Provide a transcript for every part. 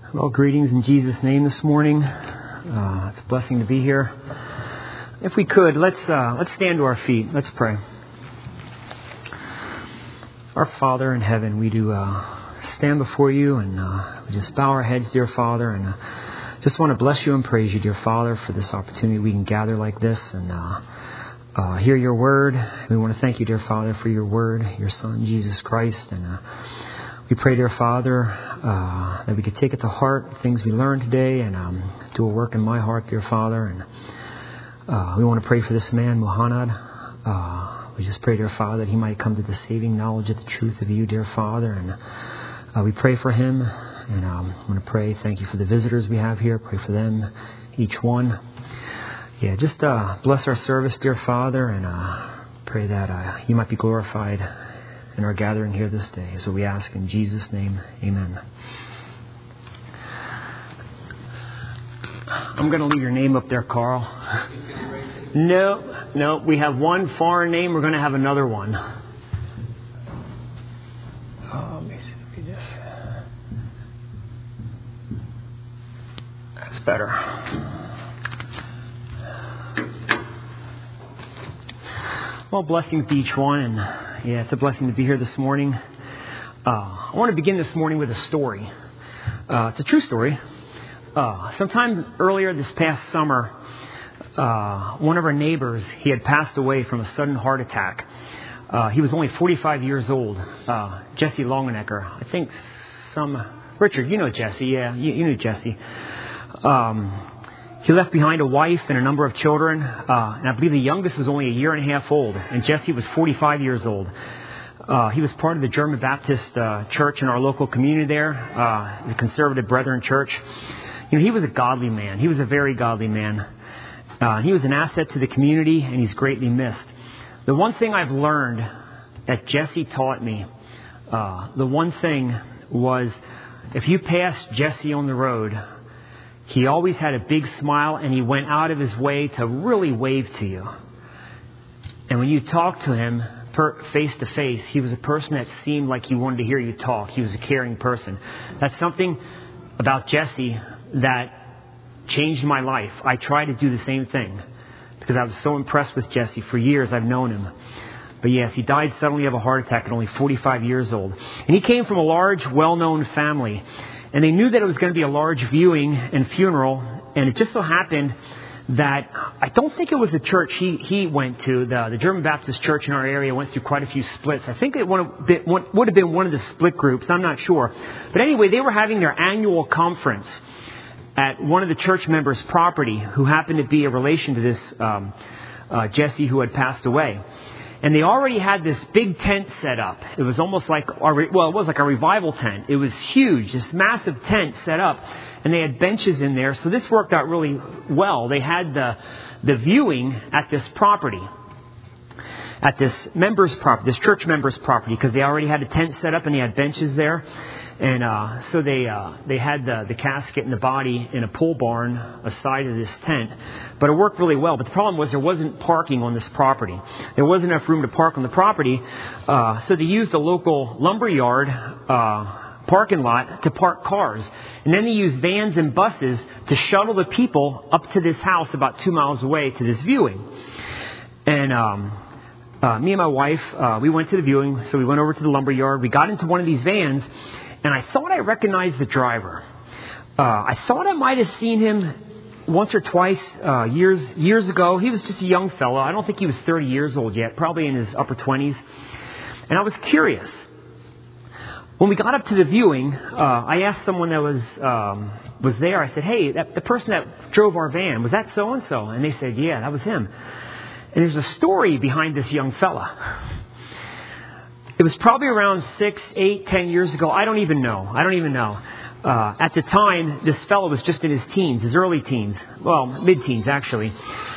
Well, greetings in Jesus' name this morning. It's a blessing to be here. If we could, let's stand to our feet. Let's pray. Our Father in heaven, we do stand before you and we just bow our heads, dear Father, and just want to bless you and praise you, dear Father, for this opportunity we can gather like this and hear your word. We want to thank you, dear Father, for your word, your Son, Jesus Christ, and we pray, dear Father, that we could take it to heart, the things we learned today, and do a work in my heart, dear Father. And we want to pray for this man, Muhammad. We just pray, dear Father, that he might come to the saving knowledge of the truth of you, dear Father. And we pray for him. And I want to pray, thank you for the visitors we have here. Pray for them, each one. Yeah, just bless our service, dear Father, and pray that you might be glorified in our gathering here this day. So we ask in Jesus' name, amen. I'm going to leave your name up there, Carl. No, we have one foreign name. We're going to have another one. Let me see this. That's better. Well, blessings to each one, and yeah, it's a blessing to be here this morning. I want to begin this morning with a story. It's a true story. Sometime earlier this past summer, one of our neighbors, he had passed away from a sudden heart attack. He was only 45 years old. Jesse Longenecker. I think Richard, you know Jesse. Yeah, you knew Jesse. He left behind a wife and a number of children, and I believe the youngest was only a year and a half old, and Jesse was 45 years old. He was part of the German Baptist church in our local community there, the Conservative Brethren Church. You know, he was a godly man. He was a very godly man. He was an asset to the community, and he's greatly missed. The one thing I've learned that Jesse taught me, the one thing was, if you passed Jesse on the road, he always had a big smile, and he went out of his way to really wave to you. And when you talked to him face to face, he was a person that seemed like he wanted to hear you talk. He was a caring person. That's something about Jesse that changed my life. I tried to do the same thing because I was so impressed with Jesse. For years I've known him. But yes, he died suddenly of a heart attack at only 45 years old. And he came from a large, well-known family. And they knew that it was going to be a large viewing and funeral. And it just so happened that I don't think it was the church he went to. The German Baptist church in our area went through quite a few splits. I think it would have been one of the split groups. I'm not sure. But anyway, they were having their annual conference at one of the church members' property, who happened to be a relation to this Jesse who had passed away. And they already had this big tent set up. It was almost like it was like a revival tent. It was huge, this massive tent set up, and they had benches in there. So this worked out really well. They had the viewing at this property, at this church member's property, because they already had a tent set up and they had benches there. And so they had the casket and the body in a pole barn aside of this tent. But it worked really well. But the problem was there wasn't parking on this property. There wasn't enough room to park on the property. So they used the local lumberyard parking lot to park cars. And then they used vans and buses to shuttle the people up to this house about 2 miles away to this viewing. And me and my wife, we went to the viewing. So we went over to the lumberyard. We got into one of these vans. And I thought I recognized the driver. I thought I might have seen him once or twice years ago. He was just a young fellow. I don't think he was 30 years old yet, probably in his upper 20s. And I was curious. When we got up to the viewing, I asked someone that was there. I said, "Hey, the person that drove our van, was that so-and-so?" And they said, "Yeah, that was him." And there's a story behind this young fella. It was probably around 6, 8, 10 years ago. I don't even know. At the time, this fellow was just in his teens, his early teens. Well, mid-teens, actually.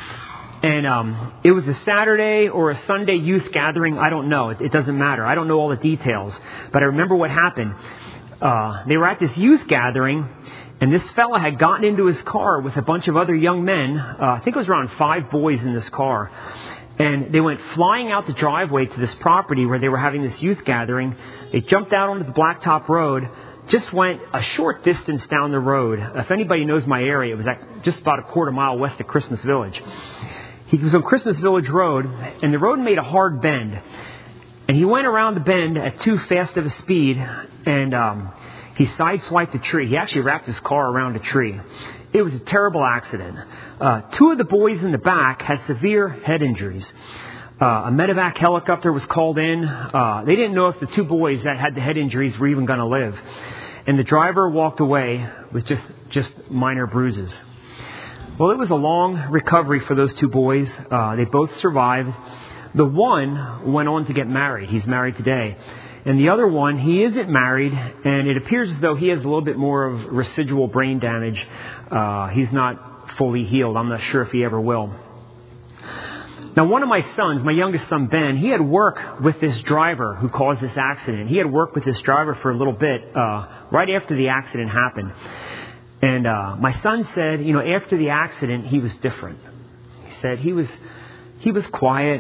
And it was a Saturday or a Sunday youth gathering. I don't know. It doesn't matter. I don't know all the details. But I remember what happened. They were at this youth gathering, and this fella had gotten into his car with a bunch of other young men. I think it was around 5 boys in this car. And they went flying out the driveway to this property where they were having this youth gathering. They jumped out onto the blacktop road, just went a short distance down the road. If anybody knows my area, it was just about a quarter mile west of Christmas Village. He was on Christmas Village Road, and the road made a hard bend. And he went around the bend at too fast of a speed, and he sideswiped a tree. He actually wrapped his car around a tree. It was a terrible accident. Two of the boys in the back had severe head injuries. A medevac helicopter was called in. They didn't know if the two boys that had the head injuries were even going to live. And the driver walked away with just minor bruises. Well, it was a long recovery for those two boys. They both survived. The one went on to get married. He's married today. And the other one, he isn't married, and it appears as though he has a little bit more of residual brain damage. He's not fully healed. I'm not sure if he ever will. Now, one of my sons, my youngest son, Ben, he had worked with this driver who caused this accident. He had worked with this driver for a little bit right after the accident happened. And my son said, after the accident, he was different. He said he was quiet.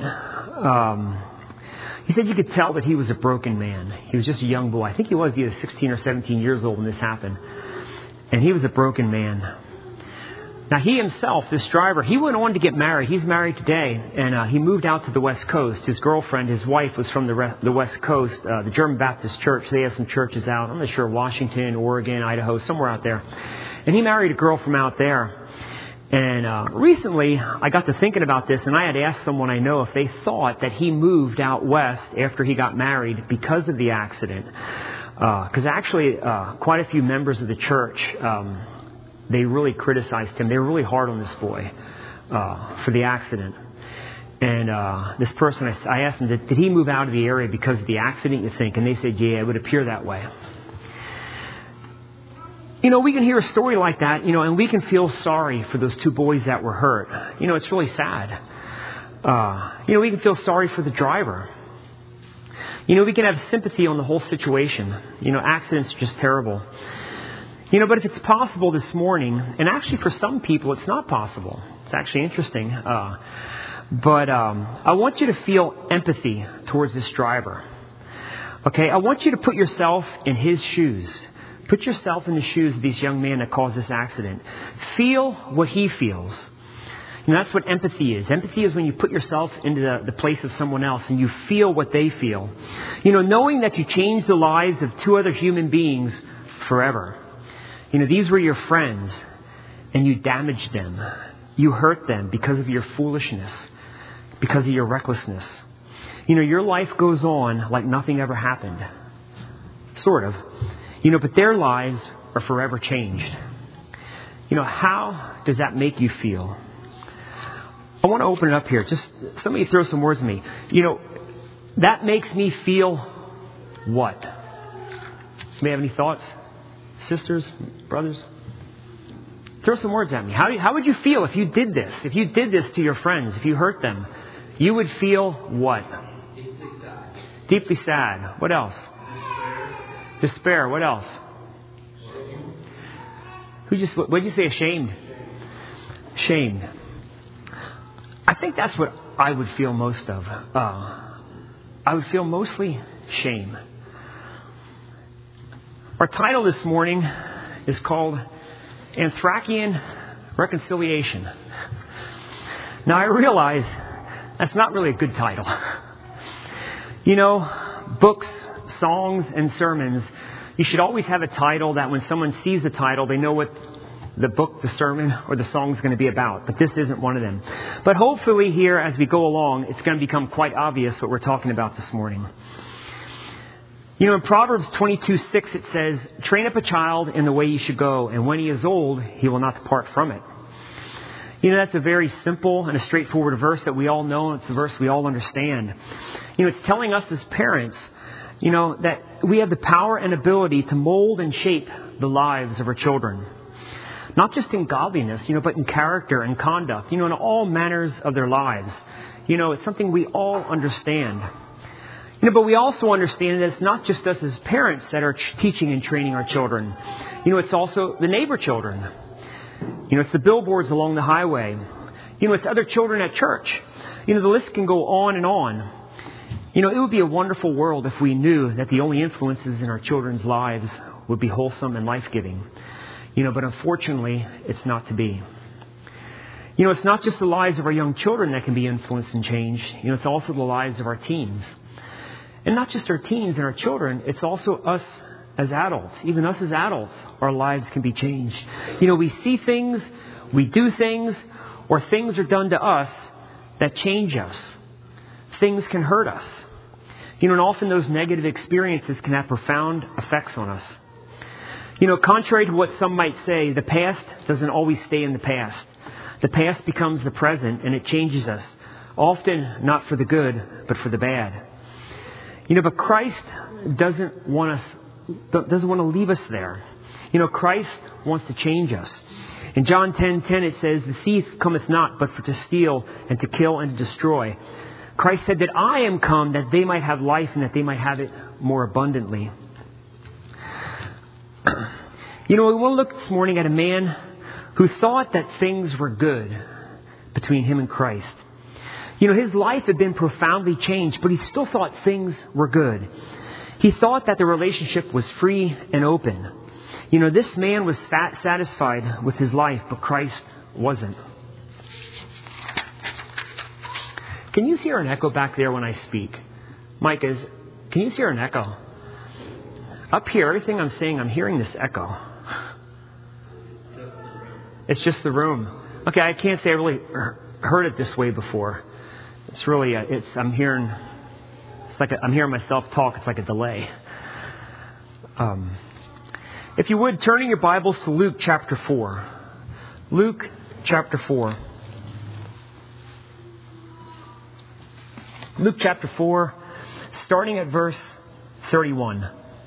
He said you could tell that he was a broken man. He was just a young boy. I think he was either 16 or 17 years old when this happened. And he was a broken man. Now, he himself, this driver, he went on to get married. He's married today, and he moved out to the West Coast. His girlfriend, his wife, was from the West Coast, the German Baptist Church. They have some churches out. I'm not sure, Washington, Oregon, Idaho, somewhere out there. And he married a girl from out there. And recently, I got to thinking about this, and I had asked someone I know if they thought that he moved out west after he got married because of the accident. Because actually, quite a few members of the church, they really criticized him. They were really hard on this boy for the accident. And this person, I asked him, did he move out of the area because of the accident, you think? And they said, yeah, it would appear that way. We can hear a story like that, and we can feel sorry for those two boys that were hurt. It's really sad. We can feel sorry for the driver. We can have sympathy on the whole situation. Accidents are just terrible. But if it's possible this morning, and actually for some people it's not possible. It's actually interesting. But I want you to feel empathy towards this driver. Okay, I want you to put yourself in his shoes. Put yourself in the shoes of this young man that caused this accident. Feel what he feels. That's what empathy is. Empathy is when you put yourself into the place of someone else and you feel what they feel. Knowing that you changed the lives of two other human beings forever. These were your friends and you damaged them. You hurt them because of your foolishness, because of your recklessness. Your life goes on like nothing ever happened. Sort of. But their lives are forever changed. How does that make you feel? I want to open it up here. Just somebody throw some words at me. That makes me feel what? May have any thoughts? Sisters, brothers? Throw some words at me. How would you feel if you did this? If you did this to your friends, if you hurt them, you would feel what? Deeply sad. Deeply sad. What else? Despair. What else? What did you say? Ashamed. Ashamed. I think that's what I would feel most of. I would feel mostly shame. Our title this morning is called Anthracian Reconciliation. Now, I realize that's not really a good title. Books, songs, and sermons, you should always have a title that when someone sees the title, they know what the book, the sermon, or the song is going to be about. But this isn't one of them. But hopefully here, as we go along, it's going to become quite obvious what we're talking about this morning. In Proverbs 22:6, it says, "Train up a child in the way he should go, and when he is old, he will not depart from it." That's a very simple and a straightforward verse that we all know, and it's a verse we all understand. It's telling us as parents, that we have the power and ability to mold and shape the lives of our children. Not just in godliness, but in character and conduct, in all manners of their lives. It's something we all understand. But we also understand that it's not just us as parents that are teaching and training our children. It's also the neighbor children. It's the billboards along the highway. It's other children at church. The list can go on and on. It would be a wonderful world if we knew that the only influences in our children's lives would be wholesome and life-giving. But unfortunately, it's not to be. It's not just the lives of our young children that can be influenced and changed. It's also the lives of our teens. And not just our teens and our children, it's also us as adults. Even us as adults, our lives can be changed. We see things, we do things, or things are done to us that change us. Things can hurt us. And often those negative experiences can have profound effects on us. Contrary to what some might say, the past doesn't always stay in the past. The past becomes the present, and it changes us. Often not for the good, but for the bad. But Christ doesn't want to leave us there. Christ wants to change us. In John 10:10 it says, "The thief cometh not, but for to steal and to kill and to destroy." Christ said that I am come that they might have life and that they might have it more abundantly. We want to look this morning at a man who thought that things were good between him and Christ. His life had been profoundly changed, but he still thought things were good. He thought that the relationship was free and open. This man was satisfied with his life, but Christ wasn't. Can you hear an echo back there when I speak? Mike, can you hear an echo? Up here, everything I'm saying, I'm hearing this echo. It's just the room. Okay, I can't say I really heard it this way before. It's really, I'm hearing myself talk. It's like a delay. If you would, turning your Bibles to Luke chapter 4. Luke chapter 4. Luke chapter 4, starting at verse 31.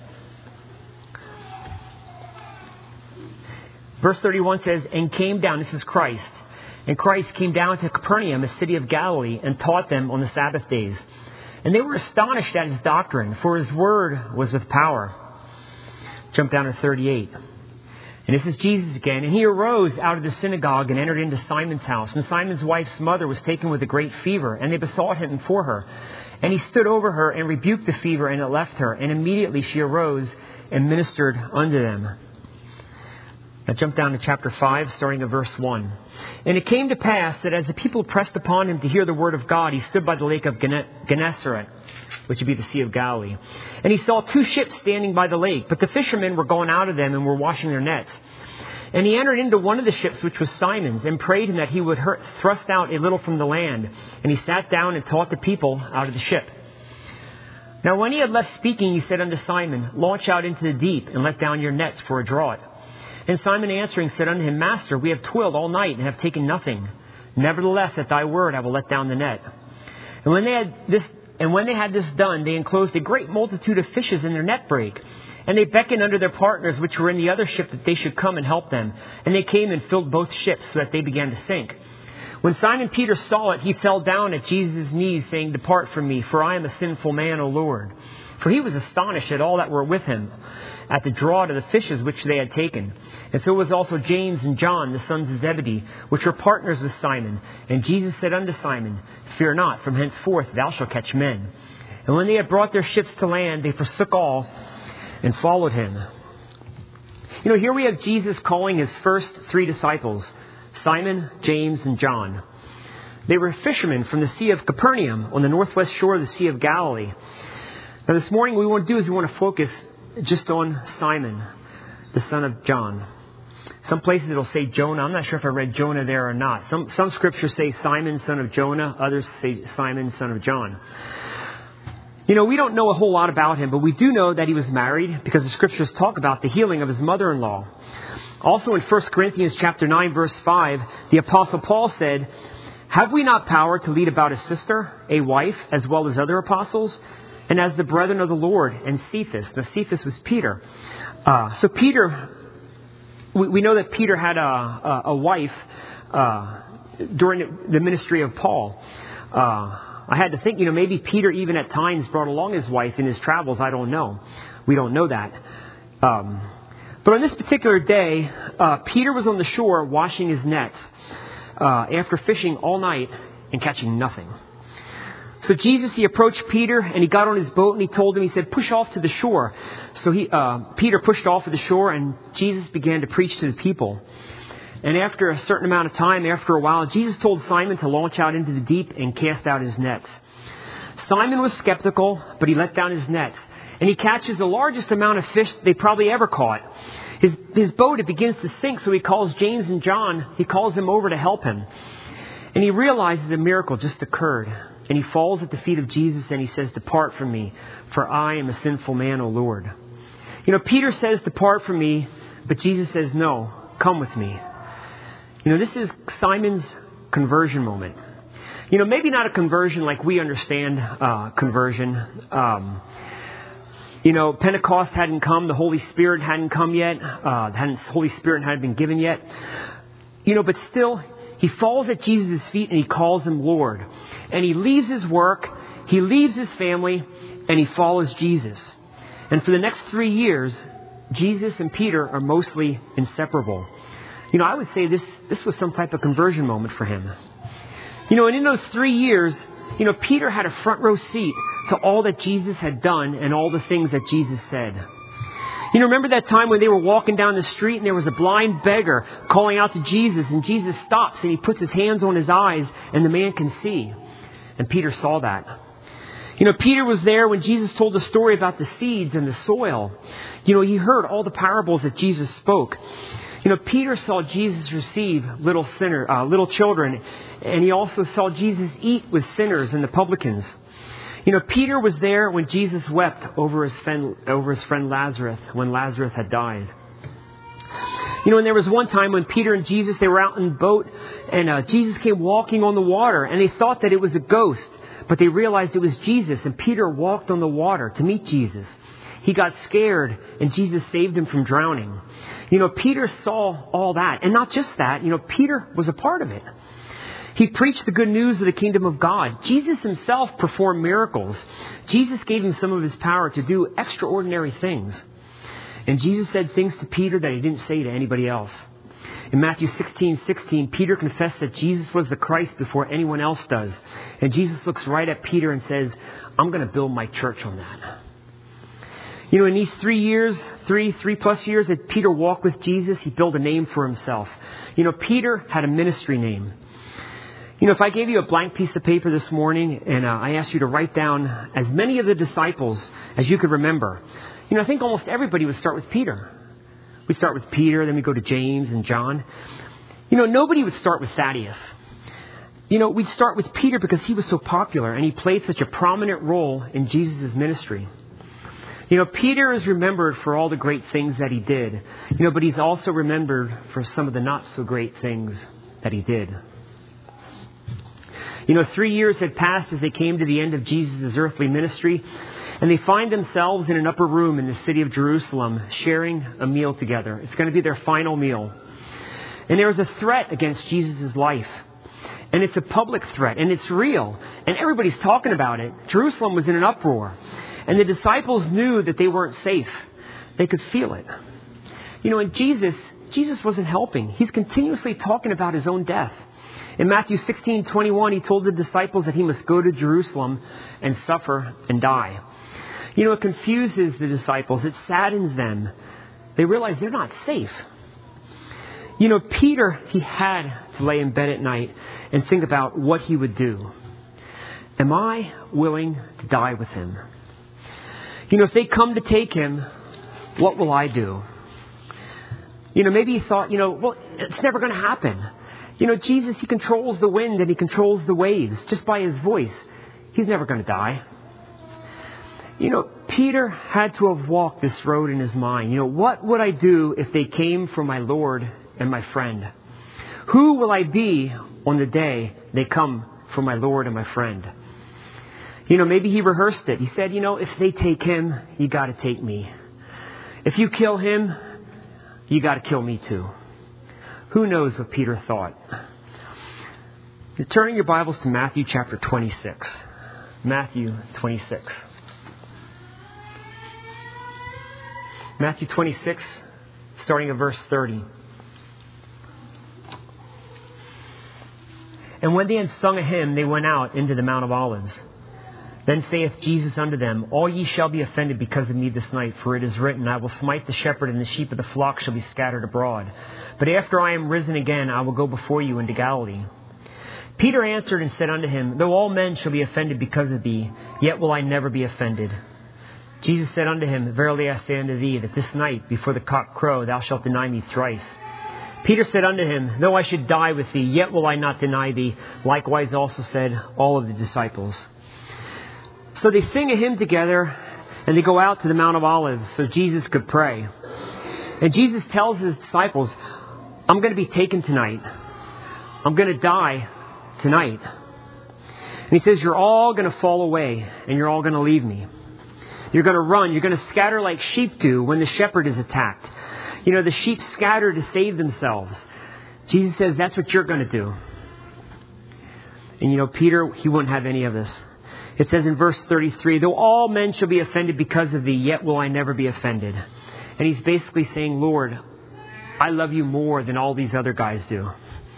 Verse 31 says, "And came down," this is Christ, "and Christ came down to Capernaum, a city of Galilee, and taught them on the Sabbath days. And they were astonished at his doctrine, for his word was with power." Jump down to 38. And this is Jesus again. "And he arose out of the synagogue and entered into Simon's house. And Simon's wife's mother was taken with a great fever, and they besought him for her. And he stood over her and rebuked the fever, and it left her. And immediately she arose and ministered unto them." Now jump down to chapter 5, starting at verse 1. "And it came to pass that as the people pressed upon him to hear the word of God, he stood by the lake of Gennesaret," which would be the Sea of Galilee. "And he saw 2 ships standing by the lake, but the fishermen were gone out of them and were washing their nets. And he entered into one of the ships, which was Simon's, and prayed him that he would thrust out a little from the land. And he sat down and taught the people out of the ship. Now when he had left speaking, he said unto Simon, Launch out into the deep, and let down your nets for a draught. And Simon answering said unto him, Master, we have toiled all night and have taken nothing. Nevertheless, at thy word I will let down the net. And when they had this done, they enclosed a great multitude of fishes in their net brake. And they beckoned unto their partners which were in the other ship that they should come and help them. And they came and filled both ships so that they began to sink. When Simon Peter saw it, he fell down at Jesus' knees, saying, Depart from me, for I am a sinful man, O Lord. For he was astonished at all that were with him, at the draught of the fishes which they had taken. And so was also James and John, the sons of Zebedee, which were partners with Simon. And Jesus said unto Simon, Fear not, from henceforth thou shalt catch men. And when they had brought their ships to land, they forsook all and followed him. Here we have Jesus calling his first 3 disciples, Simon, James, and John. They were fishermen from the Sea of Capernaum on the northwest shore of the Sea of Galilee. Now this morning what we want to do is we want to focus just on Simon, the son of John. Some places it'll say Jonah. I'm not sure if I read Jonah there or not. Some scriptures say Simon, son of Jonah. Others say Simon, son of John. We don't know a whole lot about him, but we do know that he was married because the scriptures talk about the healing of his mother-in-law. Also in 1 Corinthians chapter 9, verse 5, the Apostle Paul said, Have we not power to lead about a sister, a wife, as well as other apostles? And as the brethren of the Lord, and Cephas. Now Cephas was Peter. So Peter, we know that Peter had a wife during the ministry of Paul. I had to think, maybe Peter even at times brought along his wife in his travels. I don't know. We don't know that. But on this particular day, Peter was on the shore washing his nets after fishing all night and catching nothing. So Jesus, he approached Peter and he got on his boat and he told him, he said, push off to the shore. So Peter pushed off to the shore and Jesus began to preach to the people. And after a certain amount of time, after a while, Jesus told Simon to launch out into the deep and cast out his nets. Simon was skeptical, but he let down his nets. And he catches the largest amount of fish they probably ever caught. His boat, it begins to sink, so he calls James and John. He calls them over to help him. And he realizes a miracle just occurred. And he falls at the feet of Jesus and he says, depart from me, for I am a sinful man, O Lord. You know, Peter says, depart from me, but Jesus says, no, come with me. You know, this is Simon's conversion moment. You know, maybe not a conversion like we understand conversion. You know, Pentecost hadn't come. The Holy Spirit hadn't come yet. The Holy Spirit hadn't been given yet. You know, but still, he falls at Jesus' feet and he calls him Lord. And he leaves his work, he leaves his family, and he follows Jesus. And for the next 3 years, Jesus and Peter are mostly inseparable. You know, I would say this was some type of conversion moment for him. You know, and in those 3 years, you know, Peter had a front row seat to all that Jesus had done and all the things that Jesus said. You know, remember that time when they were walking down the street and there was a blind beggar calling out to Jesus, and Jesus stops and he puts his hands on his eyes and the man can see. And Peter saw that. You know, Peter was there when Jesus told the story about the seeds and the soil. You know, he heard all the parables that Jesus spoke. You know, Peter saw Jesus receive little children, and he also saw Jesus eat with sinners and the publicans. You know, Peter was there when Jesus wept over his friend Lazarus, when Lazarus had died. You know, and there was one time when Peter and Jesus, they were out in the boat, and Jesus came walking on the water, and they thought that it was a ghost, but they realized it was Jesus, and Peter walked on the water to meet Jesus. He got scared, and Jesus saved him from drowning. You know, Peter saw all that, and not just that, you know, Peter was a part of it. He preached the good news of the kingdom of God. Jesus himself performed miracles. Jesus gave him some of his power to do extraordinary things. And Jesus said things to Peter that he didn't say to anybody else. In Matthew 16:16, Peter confessed that Jesus was the Christ before anyone else does. And Jesus looks right at Peter and says, I'm going to build my church on that. You know, in these 3 years, three plus years that Peter walked with Jesus, he built a name for himself. You know, Peter had a ministry name. You know, if I gave you a blank piece of paper this morning and I asked you to write down as many of the disciples as you could remember, you know, I think almost everybody would start with Peter. We'd start with Peter, then we go to James and John. You know, nobody would start with Thaddeus. You know, we'd start with Peter because he was so popular and he played such a prominent role in Jesus' ministry. You know, Peter is remembered for all the great things that he did. You know, but he's also remembered for some of the not so great things that he did. You know, 3 years had passed as they came to the end of Jesus' earthly ministry, and they find themselves in an upper room in the city of Jerusalem, sharing a meal together. It's going to be their final meal. And there was a threat against Jesus' life. And it's a public threat, and it's real. And everybody's talking about it. Jerusalem was in an uproar. And the disciples knew that they weren't safe. They could feel it. You know, and Jesus wasn't helping. He's continuously talking about his own death. In Matthew 16:21, he told the disciples that he must go to Jerusalem and suffer and die. You know, it confuses the disciples. It saddens them. They realize they're not safe. You know, Peter, he had to lay in bed at night and think about what he would do. Am I willing to die with him? You know, if they come to take him, what will I do? You know, maybe he thought, you know, well, it's never going to happen. You know, Jesus, he controls the wind and he controls the waves just by his voice. He's never going to die. You know, Peter had to have walked this road in his mind. You know, what would I do if they came for my Lord and my friend? Who will I be on the day they come for my Lord and my friend? You know, maybe he rehearsed it. He said, you know, if they take him, you got to take me. If you kill him, you got to kill me too. Who knows what Peter thought? You're turning your Bibles to Matthew chapter 26. Matthew 26. Matthew 26, starting at verse 30. And when they had sung a hymn, they went out into the Mount of Olives. Then saith Jesus unto them, All ye shall be offended because of me this night, for it is written, I will smite the shepherd, and the sheep of the flock shall be scattered abroad. But after I am risen again, I will go before you into Galilee. Peter answered and said unto him, Though all men shall be offended because of thee, yet will I never be offended. Jesus said unto him, Verily I say unto thee, that this night, before the cock crow, thou shalt deny me thrice. Peter said unto him, Though I should die with thee, yet will I not deny thee. Likewise also said all of the disciples. So they sing a hymn together, and they go out to the Mount of Olives so Jesus could pray. And Jesus tells his disciples, I'm going to be taken tonight. I'm going to die tonight. And he says, you're all going to fall away, and you're all going to leave me. You're going to run. You're going to scatter like sheep do when the shepherd is attacked. You know, the sheep scatter to save themselves. Jesus says, that's what you're going to do. And you know, Peter, he wouldn't have any of this. It says in verse 33, Though all men shall be offended because of thee, yet will I never be offended. And he's basically saying, Lord, I love you more than all these other guys do.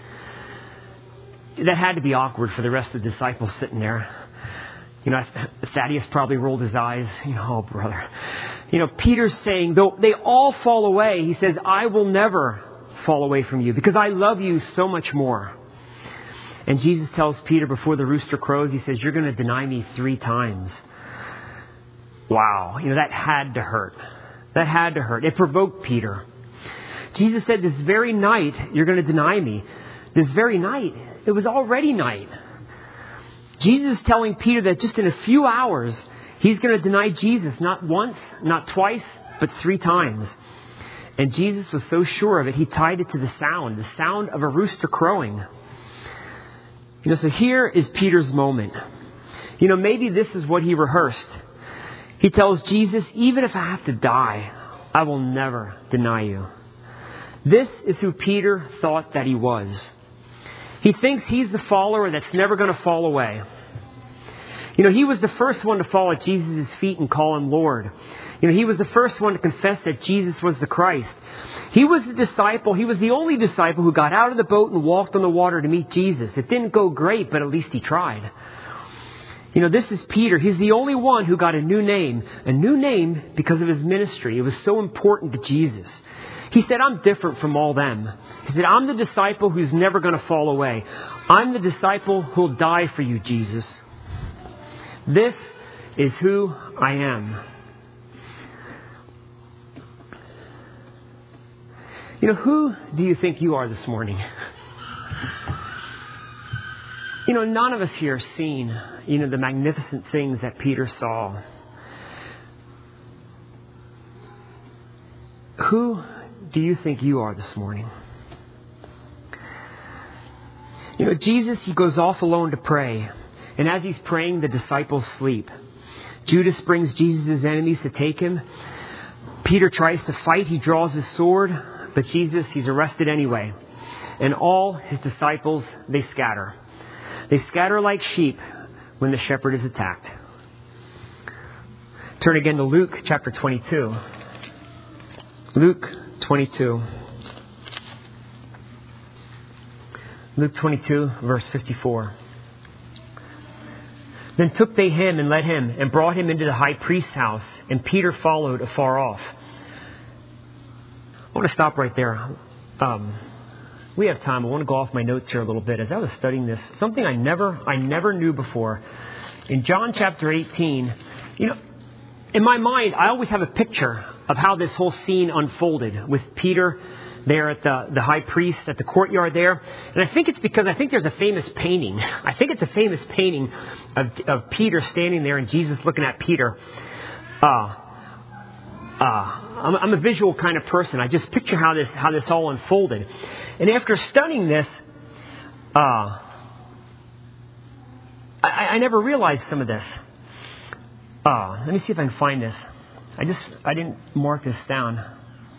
That had to be awkward for the rest of the disciples sitting there. You know, Thaddeus probably rolled his eyes. You know, oh, brother. You know, Peter's saying, though they all fall away, he says, I will never fall away from you because I love you so much more. And Jesus tells Peter before the rooster crows, he says, you're going to deny me 3 times. Wow. You know, that had to hurt. That had to hurt. It provoked Peter. Jesus said, this very night, you're going to deny me. This very night. It was already night. Jesus is telling Peter that just in a few hours, he's going to deny Jesus not once, not twice, but 3 times. And Jesus was so sure of it, he tied it to the sound of a rooster crowing. You know, so here is Peter's moment. You know, maybe this is what he rehearsed. He tells Jesus, even if I have to die, I will never deny you. This is who Peter thought that he was. He thinks he's the follower that's never going to fall away. You know, he was the first one to fall at Jesus' feet and call him Lord. You know, he was the first one to confess that Jesus was the Christ. He was the disciple. He was the only disciple who got out of the boat and walked on the water to meet Jesus. It didn't go great, but at least he tried. You know, this is Peter. He's the only one who got a new name because of his ministry. It was so important to Jesus. He said, I'm different from all them. He said, I'm the disciple who's never going to fall away. I'm the disciple who'll die for you, Jesus. This is who I am. You know, who do you think you are this morning? You know, none of us here have seen, you know, the magnificent things that Peter saw. Who do you think you are this morning? You know, Jesus, he goes off alone to pray. And as he's praying, the disciples sleep. Judas brings Jesus' enemies to take him. Peter tries to fight. He draws his sword. But Jesus, he's arrested anyway. And all his disciples, they scatter. They scatter like sheep when the shepherd is attacked. Turn again to Luke chapter 22. Luke 22. Luke 22, verse 54. Then took they him and led him and brought him into the high priest's house, and Peter followed afar off. I want to stop right there. We have time. I want to go off my notes here a little bit. As I was studying this, something I never knew before. In John chapter 18, you know, in my mind, I always have a picture of how this whole scene unfolded with Peter there at the high priest at the courtyard there. And I think it's because I think there's a famous painting. I think it's a famous painting of Peter standing there and Jesus looking at Peter. I'm a visual kind of person. I just picture how this all unfolded. And after studying this, I never realized some of this. Let me see if I can find this. I didn't mark this down.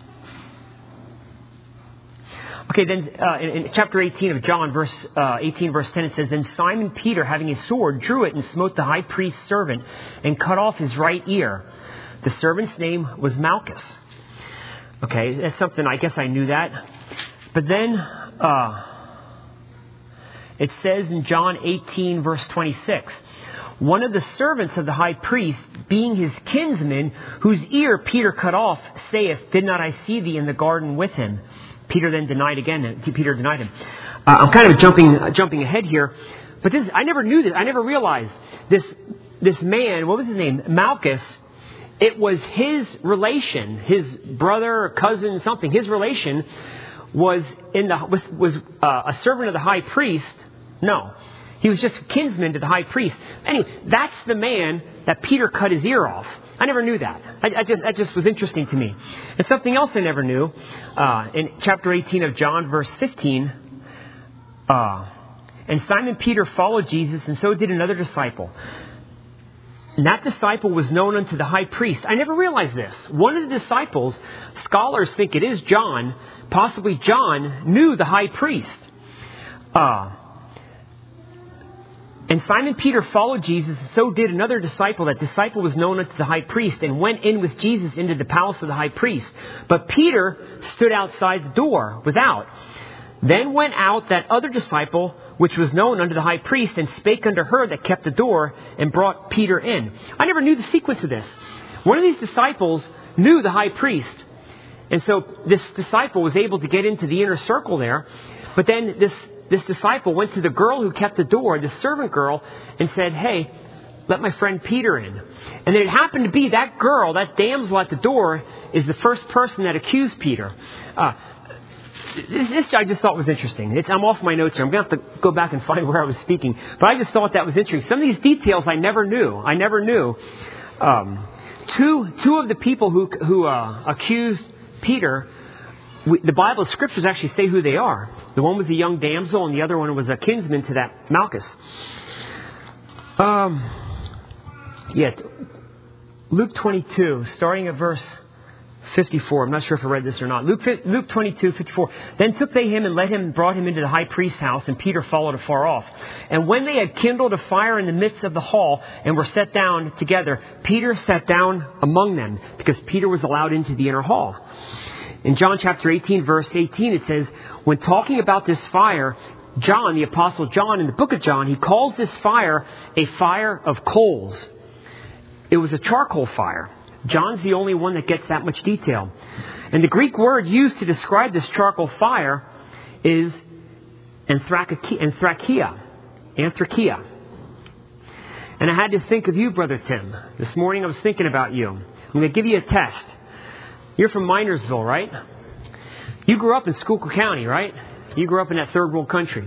Okay, then in chapter 18 of John, verse 18, verse 10, it says, Then Simon Peter, having a sword, drew it and smote the high priest's servant and cut off his right ear. The servant's name was Malchus. Okay, that's something, I guess I knew that. But then it says in John 18, verse 26, one of the servants of the high priest, being his kinsman, whose ear Peter cut off, saith, Did not I see thee in the garden with him? Peter denied him. I'm kind of jumping ahead here, but I never knew this. I never realized this man. What was his name? Malchus. It was his relation, his brother, or cousin, something. His relation was a servant of the high priest. No, he was just kinsman to the high priest. Anyway, that's the man that Peter cut his ear off. I never knew that. That just was interesting to me. And something else I never knew, in chapter 18 of John, verse 15, and Simon Peter followed Jesus, and so did another disciple. And that disciple was known unto the high priest. I never realized this. One of the disciples, scholars think it is John, possibly John, knew the high priest. And Simon Peter followed Jesus, and so did another disciple. That disciple was known unto the high priest, and went in with Jesus into the palace of the high priest. But Peter stood outside the door, without. Then went out that other disciple, which was known unto the high priest, and spake unto her that kept the door, and brought Peter in. I never knew the sequence of this. One of these disciples knew the high priest. And so this disciple was able to get into the inner circle there. But then this disciple went to the girl who kept the door, the servant girl, and said, Hey, let my friend Peter in. And it happened to be that girl, that damsel at the door, is the first person that accused Peter. This I just thought was interesting. I'm off my notes here. I'm going to have to go back and find where I was speaking. But I just thought that was interesting. Some of these details I never knew. Two of the people who accused Peter, the Bible scriptures actually say who they are. The one was a young damsel, and the other one was a kinsman to that Malchus. Luke 22, starting at verse 54. I'm not sure if I read this or not. Luke 22, 54. Then took they him and led him and brought him into the high priest's house, and Peter followed afar off. And when they had kindled a fire in the midst of the hall and were set down together, Peter sat down among them, because Peter was allowed into the inner hall. In John chapter 18, verse 18, it says, when talking about this fire, John, the Apostle John, in the book of John, he calls this fire a fire of coals. It was a charcoal fire. John's the only one that gets that much detail. And the Greek word used to describe this charcoal fire is anthrakia. And I had to think of you, Brother Tim. This morning I was thinking about you. I'm going to give you a test. You're from Minersville, right? You grew up in Schuylkill County, right? You grew up in that third world country.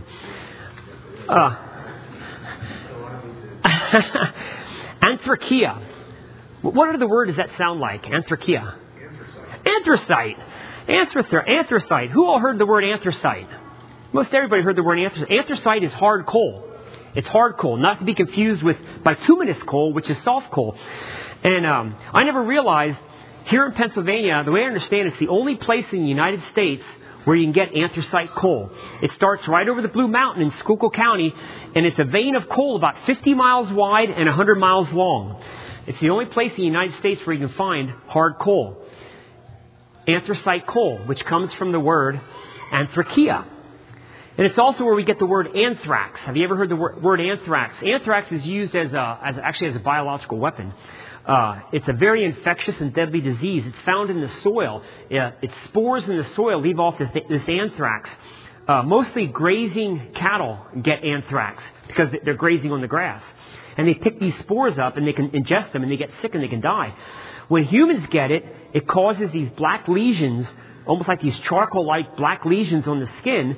Anthrakia. What other word does that sound like? Anthrakia. Anthracite. Anthracite. Who all heard the word anthracite? Most everybody heard the word anthracite. Anthracite is hard coal. It's hard coal, not to be confused with bituminous coal, which is soft coal. And I never realized here in Pennsylvania, the way I understand it, it's the only place in the United States where you can get anthracite coal. It starts right over the Blue Mountain in Schuylkill County, and it's a vein of coal about 50 miles wide and 100 miles long. It's the only place in the United States where you can find hard coal. Anthracite coal, which comes from the word anthrakia. And it's also where we get the word anthrax. Have you ever heard the word anthrax? Anthrax is used as a biological weapon. It's a very infectious and deadly disease. It's found in the soil. Its spores in the soil leave off this anthrax. Mostly grazing cattle get anthrax because they're grazing on the grass. And they pick these spores up and they can ingest them and they get sick and they can die. When humans get it, it causes these black lesions, almost like these charcoal-like black lesions on the skin.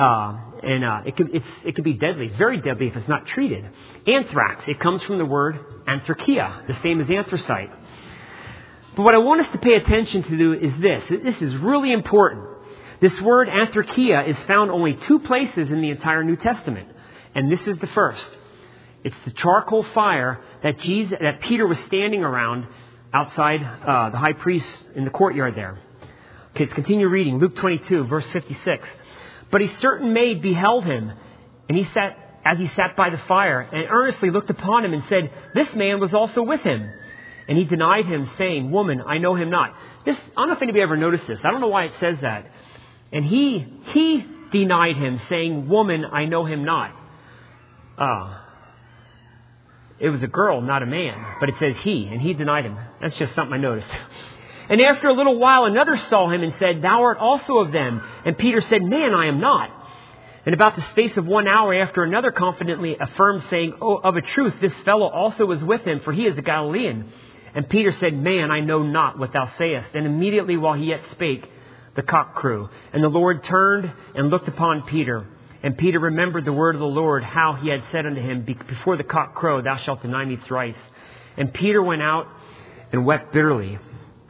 It can be deadly. It's very deadly if it's not treated. Anthrax, it comes from the word anthrakia, the same as anthracite. But what I want us to pay attention to is this. This is really important. This word anthrakia is found only 2 places in the entire New Testament. And this is the first. It's the charcoal fire that Peter was standing around outside the high priest in the courtyard there. Okay, let's continue reading. Luke 22, verse 56. But a certain maid beheld him, and he sat by the fire, and earnestly looked upon him and said, This man was also with him. And he denied him, saying, Woman, I know him not. I don't know if anybody ever noticed this. I don't know why it says that. And he denied him, saying, Woman, I know him not. it was a girl, not a man. But it says he, and he denied him. That's just something I noticed. And after a little while, another saw him and said, "Thou art also of them." And Peter said, "Man, I am not." And about the space of 1 hour after, another confidently affirmed, saying, "Oh, of a truth, this fellow also was with him, for he is a Galilean." And Peter said, "Man, I know not what thou sayest." And immediately while he yet spake, the cock crew. And the Lord turned and looked upon Peter. And Peter remembered the word of the Lord, how he had said unto him, "Before the cock crow, thou shalt deny me thrice." And Peter went out and wept bitterly.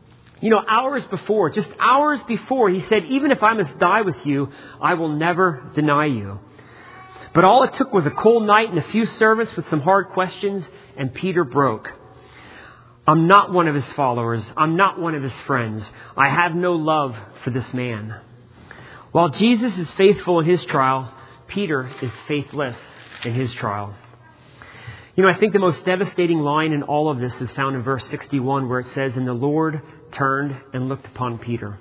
Just hours before, he said, "Even if I must die with you, I will never deny you." But all it took was a cold night and a few servants with some hard questions, and Peter broke. "I'm not one of his followers. I'm not one of his friends. I have no love for this man." While Jesus is faithful in his trial, Peter is faithless in his trial. I think the most devastating line in all of this is found in verse 61, where it says, "And the Lord turned and looked upon Peter."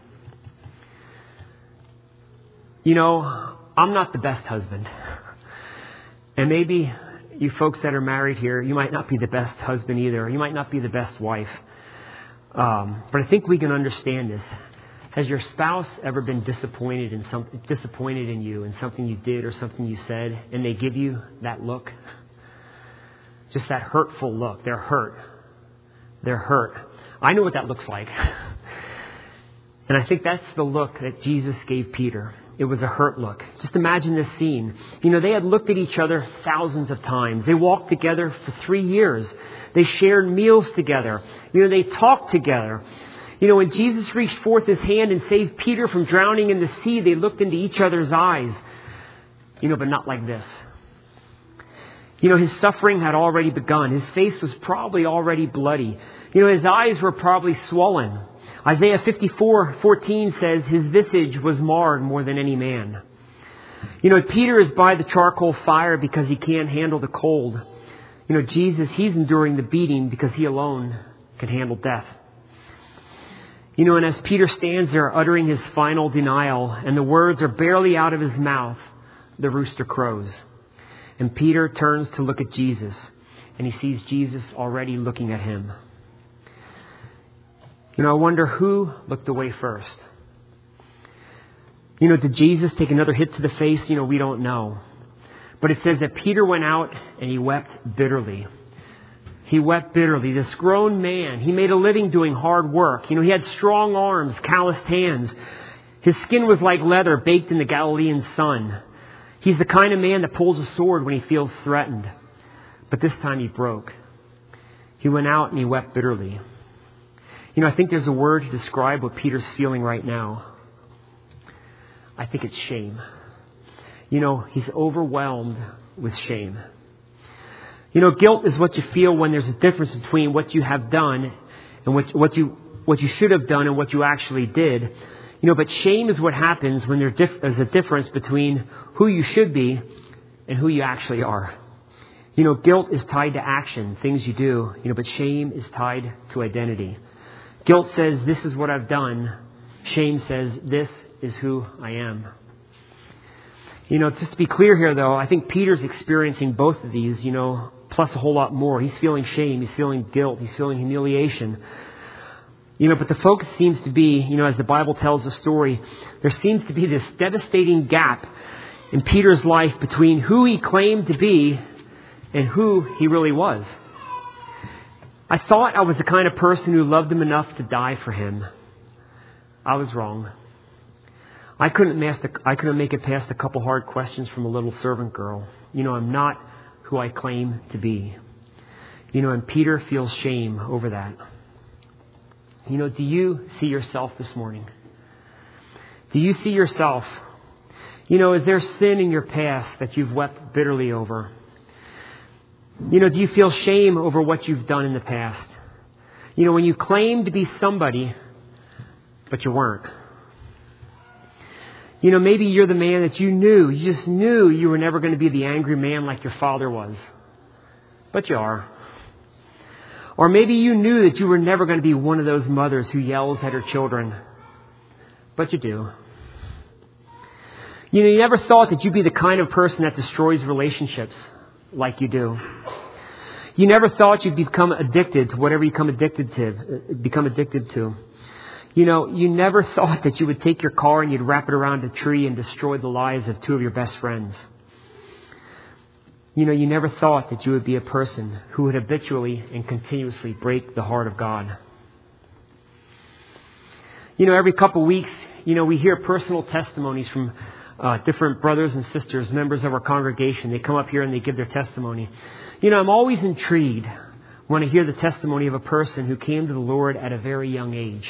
I'm not the best husband. And maybe you folks that are married here, you might not be the best husband either. You might not be the best wife. But I think we can understand this. Has your spouse ever been disappointed in you in something you did or something you said, and they give you that look? Just that hurtful look. They're hurt. They're hurt. I know what that looks like. And I think that's the look that Jesus gave Peter. It was a hurt look. Just imagine this scene. They had looked at each other thousands of times. They walked together for 3 years. They shared meals together. They talked together. When Jesus reached forth his hand and saved Peter from drowning in the sea, they looked into each other's eyes. But not like this. His suffering had already begun. His face was probably already bloody. His eyes were probably swollen. Isaiah 54:14 says, "His visage was marred more than any man." Peter is by the charcoal fire because he can't handle the cold. Jesus, he's enduring the beating because he alone can handle death. And as Peter stands there uttering his final denial and the words are barely out of his mouth, the rooster crows. And Peter turns to look at Jesus, and he sees Jesus already looking at him. I wonder who looked away first. Did Jesus take another hit to the face? We don't know. But it says that Peter went out and he wept bitterly. He wept bitterly. This grown man, he made a living doing hard work. He had strong arms, calloused hands. His skin was like leather baked in the Galilean sun. He's the kind of man that pulls a sword when he feels threatened. But this time he broke. He went out and he wept bitterly. I think there's a word to describe what Peter's feeling right now. I think it's shame. He's overwhelmed with shame. Guilt is what you feel when there's a difference between what you have done and what you should have done and what you actually did. But shame is what happens when there's a difference between who you should be and who you actually are. Guilt is tied to action, things you do, but shame is tied to identity. Guilt says, "This is what I've done." Shame says, "This is who I am." Just to be clear here, though, I think Peter's experiencing both of these, plus a whole lot more. He's feeling shame. He's feeling guilt. He's feeling humiliation. But the focus seems to be, as the Bible tells the story, there seems to be this devastating gap in Peter's life between who he claimed to be and who he really was. I thought I was the kind of person who loved him enough to die for him. I was wrong. I couldn't make it past a couple hard questions from a little servant girl. I'm not who I claim to be. And Peter feels shame over that. Do you see yourself this morning? Do you see yourself? Is there sin in your past that you've wept bitterly over? Do you feel shame over what you've done in the past? When you claim to be somebody, but you weren't. Maybe you're the man that you just knew you were never going to be the angry man like your father was. But you are. Or maybe you knew that you were never going to be one of those mothers who yells at her children. But you do. You never thought that you'd be the kind of person that destroys relationships like you do. You never thought you'd become addicted to whatever you become addicted to. You never thought that you would take your car and you'd wrap it around a tree and destroy the lives of two of your best friends. You never thought that you would be a person who would habitually and continuously break the heart of God. Every couple of weeks, we hear personal testimonies from different brothers and sisters, members of our congregation. They come up here and they give their testimony. I'm always intrigued when I hear the testimony of a person who came to the Lord at a very young age.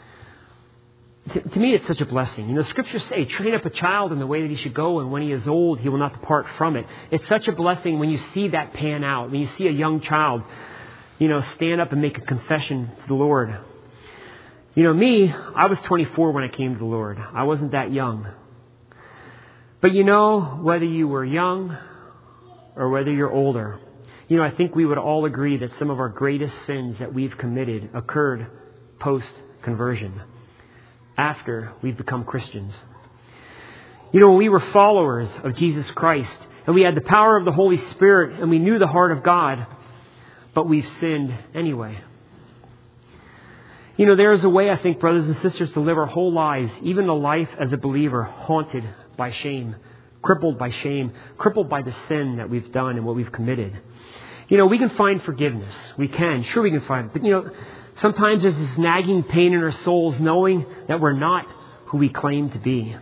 To me, it's such a blessing. The Scriptures say, train up a child in the way that he should go, and when he is old, he will not depart from it. It's such a blessing when you see that pan out, when you see a young child, stand up and make a confession to the Lord. Me, I was 24 when I came to the Lord. I wasn't that young. But whether you were young or whether you're older, I think we would all agree that some of our greatest sins that we've committed occurred post-conversion, after we've become Christians. When we were followers of Jesus Christ, and we had the power of the Holy Spirit, and we knew the heart of God, but we've sinned anyway. There is a way, I think, brothers and sisters, to live our whole lives, even a life as a believer, haunted by shame, crippled by the sin that we've done and what we've committed. We can find forgiveness. We can. Sure, we can find it. But, sometimes there's this nagging pain in our souls knowing that we're not who we claim to be.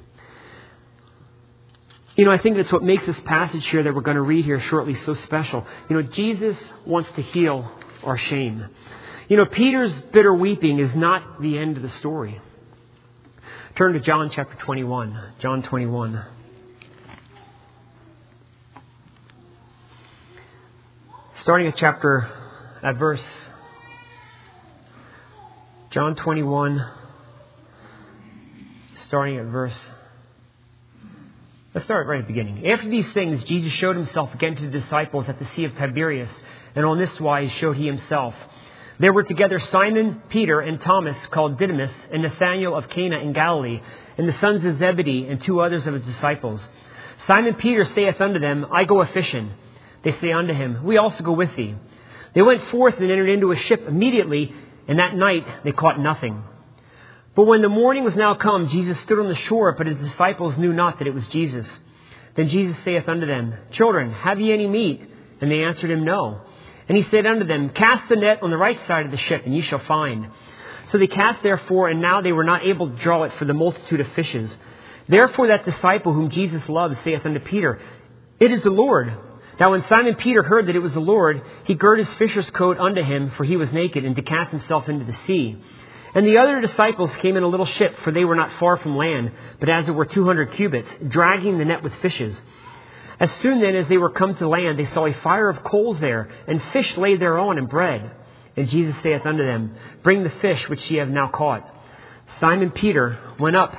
I think that's what makes this passage here that we're going to read here shortly so special. Jesus wants to heal our shame. Peter's bitter weeping is not the end of the story. Turn to John chapter 21. John 21. Starting at verse John 21, starting at verse... Let's start right at the beginning. After these things, Jesus showed himself again to the disciples at the Sea of Tiberias, and on this wise showed he himself. There were together Simon, Peter, and Thomas, called Didymus, and Nathanael of Cana in Galilee, and the sons of Zebedee, and two others of his disciples. Simon Peter saith unto them, I go a-fishing. They say unto him, We also go with thee. They went forth and entered into a ship immediately, and that night they caught nothing. But when the morning was now come, Jesus stood on the shore, but his disciples knew not that it was Jesus. Then Jesus saith unto them, Children, have ye any meat? And they answered him, No. And he said unto them, Cast the net on the right side of the ship, and ye shall find. So they cast therefore, and now they were not able to draw it for the multitude of fishes. Therefore that disciple whom Jesus loved saith unto Peter, It is the Lord. Now when Simon Peter heard that it was the Lord, he girt his fisher's coat unto him, for he was naked, and to cast himself into the sea. And the other disciples came in a little ship, for they were not far from land, but as it were 200 cubits, dragging the net with fishes. As soon then as they were come to land, they saw a fire of coals there, and fish laid thereon, and bread. And Jesus saith unto them, Bring the fish which ye have now caught. Simon Peter went up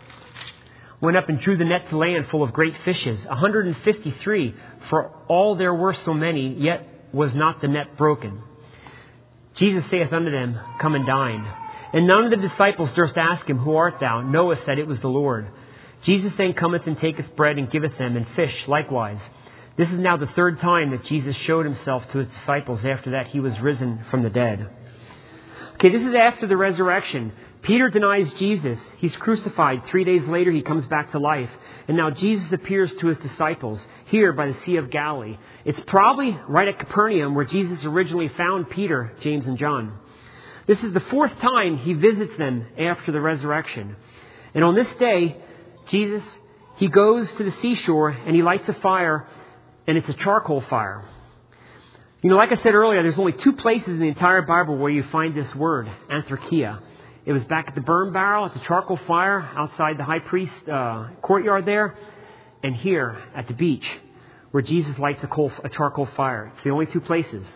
and drew the net to land full of great fishes, 153, for all there were so many, yet was not the net broken. Jesus saith unto them, Come and dine. And none of the disciples durst ask him, Who art thou? Knowest that it was the Lord. Jesus then cometh and taketh bread and giveth them, and fish likewise. This is now the third time that Jesus showed himself to his disciples after that he was risen from the dead. Okay, this is after the resurrection. Peter denies Jesus. He's crucified. 3 days later, he comes back to life. And now Jesus appears to his disciples here by the Sea of Galilee. It's probably right at Capernaum where Jesus originally found Peter, James, and John. This is the fourth time he visits them after the resurrection. And on this day, Jesus, he goes to the seashore and he lights a fire, and it's a charcoal fire. Like I said earlier, there's only two places in the entire Bible where you find this word, anthrakia. It was back at the burn barrel, at the charcoal fire, outside the high priest's courtyard there, and here at the beach, where Jesus lights a charcoal fire. It's the only two places.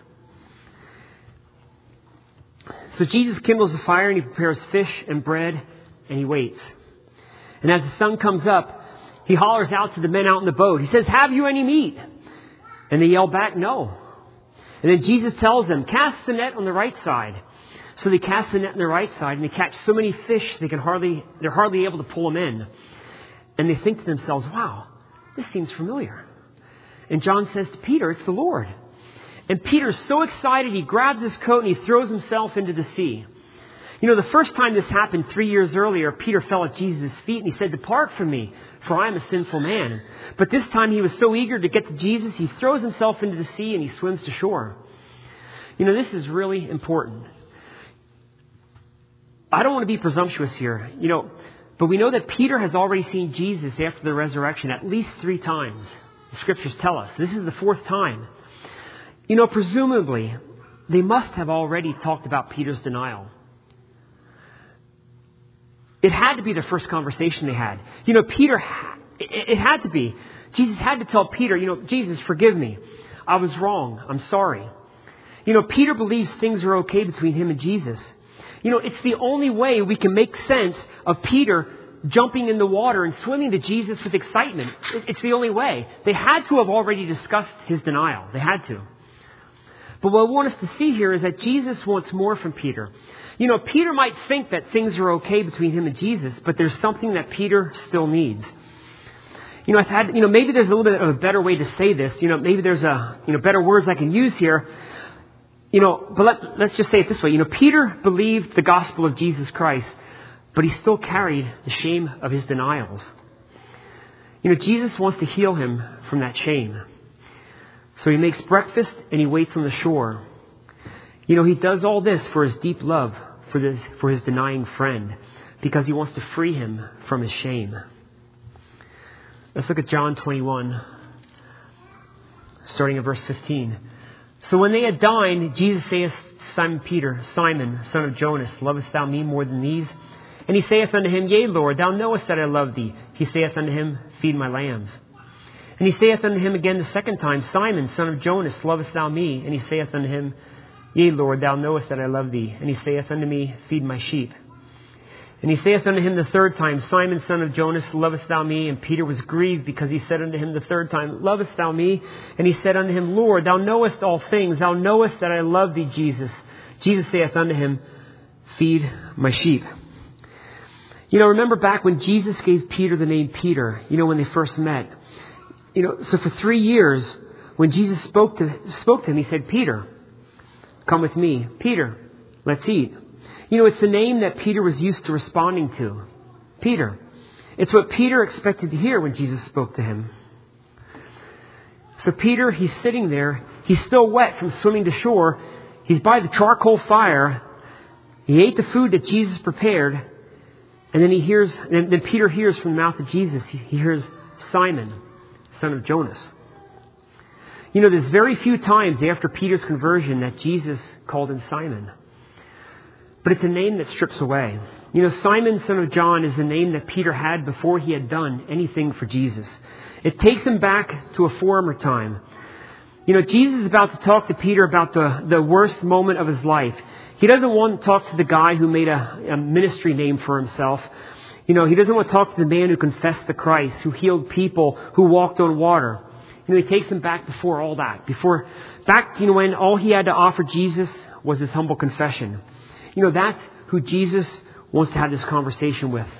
So Jesus kindles the fire, and he prepares fish and bread, and he waits. And as the sun comes up, he hollers out to the men out in the boat. He says, Have you any meat? And they yell back, No. And then Jesus tells them, Cast the net on the right side. So they cast the net on the right side, and they catch so many fish they're hardly able to pull them in. And they think to themselves, Wow, this seems familiar. And John says to Peter, It's the Lord. And Peter's so excited, he grabs his coat and he throws himself into the sea. You know, the first time this happened 3 years earlier, Peter fell at Jesus' feet and he said, "Depart from me, for I am a sinful man." But this time he was so eager to get to Jesus, he throws himself into the sea and he swims to shore. You know, this is really important. I don't want to be presumptuous here, but we know that Peter has already seen Jesus after the resurrection at least 3 times. The scriptures tell us. This is the 4th time. Presumably, they must have already talked about Peter's denial. It had to be the first conversation they had. Peter, it had to be. Jesus had to tell Peter, "Jesus, forgive me. I was wrong. I'm sorry." Peter believes things are okay between him and Jesus. It's the only way we can make sense of Peter jumping in the water and swimming to Jesus with excitement. It's the only way. They had to have already discussed his denial. They had to. But what I want us to see here is that Jesus wants more from Peter. Peter might think that things are okay between him and Jesus, but there's something that Peter still needs. Maybe there's a little bit of a better way to say this. Maybe there's better words I can use here. But let's just say it this way. Peter believed the gospel of Jesus Christ, but he still carried the shame of his denials. Jesus wants to heal him from that shame. So he makes breakfast and he waits on the shore. He does all this for his deep love for his denying friend, because he wants to free him from his shame. Let's look at John 21, starting at verse 15. "So when they had dined, Jesus saith to Simon Peter, Simon, son of Jonas, lovest thou me more than these? And he saith unto him, Yea, Lord, thou knowest that I love thee. He saith unto him, Feed my lambs. And he saith unto him again the second time, Simon, son of Jonas, lovest thou me? And he saith unto him, Yea, Lord, thou knowest that I love thee. And he saith unto me, Feed my sheep. And he saith unto him the third time, Simon, son of Jonas, lovest thou me? And Peter was grieved, because he said unto him the third time, Lovest thou me? And he said unto him, Lord, thou knowest all things. Thou knowest that I love thee, Jesus. Jesus saith unto him, Feed my sheep. Remember back when Jesus gave Peter the name Peter, when they first met. So for 3 years, when Jesus spoke to him, he said, Peter, come with me. Peter, let's eat. It's the name that Peter was used to responding to. Peter. It's what Peter expected to hear when Jesus spoke to him. So Peter, he's sitting there. He's still wet from swimming to shore. He's by the charcoal fire. He ate the food that Jesus prepared. And then Peter hears from the mouth of Jesus. He hears Simon, son of Jonas. There's very few times after Peter's conversion that Jesus called him Simon. But it's a name that strips away. Simon, son of John, is the name that Peter had before he had done anything for Jesus. It takes him back to a former time. Jesus is about to talk to Peter about the worst moment of his life. He doesn't want to talk to the guy who made a ministry name for himself. He doesn't want to talk to the man who confessed the Christ, who healed people, who walked on water. He takes him back before all that. When all he had to offer Jesus was his humble confession. That's who Jesus wants to have this conversation with.